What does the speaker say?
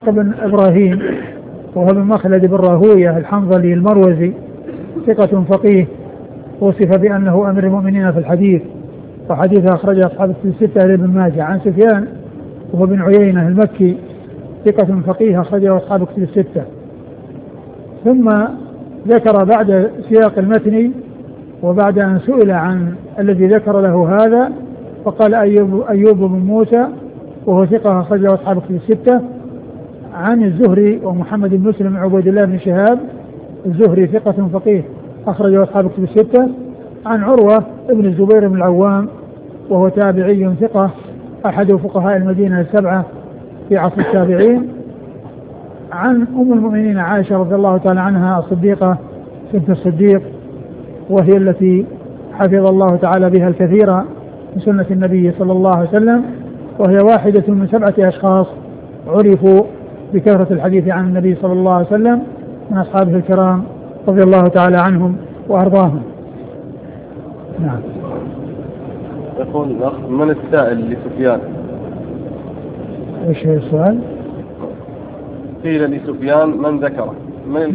بن إبراهيم وهو بن مخلد بن راهوية الحنظلي المروزي ثقة فقيه، وصف بأنه أمير المؤمنين في الحديث، وحديثه أخرجه أصحاب الكتب الستة إلا ابن ماجه. عن سفيان وهو بن عيينة المكي ثقة فقيه أخرجه أصحاب الكتب الستة. ثم ذكر بعد سياق المتن وبعد أن سئل عن الذي ذكر له هذا فقال أيوب بن موسى وهو ثقة أخرجه أصحاب الكتب الستة. عن الزهري ومحمد بن مسلم عبيد الله بن شهاب الزهري ثقة فقيه أخرجه أصحاب الكتب الستة. عن عروة ابن الزبير بن العوام وهو تابعي ثقة أحد فقهاء المدينة السبعة في عصر التابعين. عن أم المؤمنين عائشة رضي الله تعالى عنها الصديقة بنت الصديق، وهي التي حفظ الله تعالى بها الكثير من سنة النبي صلى الله عليه وسلم، وهي واحدة من 7 أشخاص عرفوا بكثرة الحديث عن النبي صلى الله عليه وسلم من أصحابه الكرام رضي الله تعالى عنهم وأرضاهم. نعم. يقول الأخ: من السائل لسفيان؟ ايش هو السؤال؟ قيل لسفيان من ذكره؟ من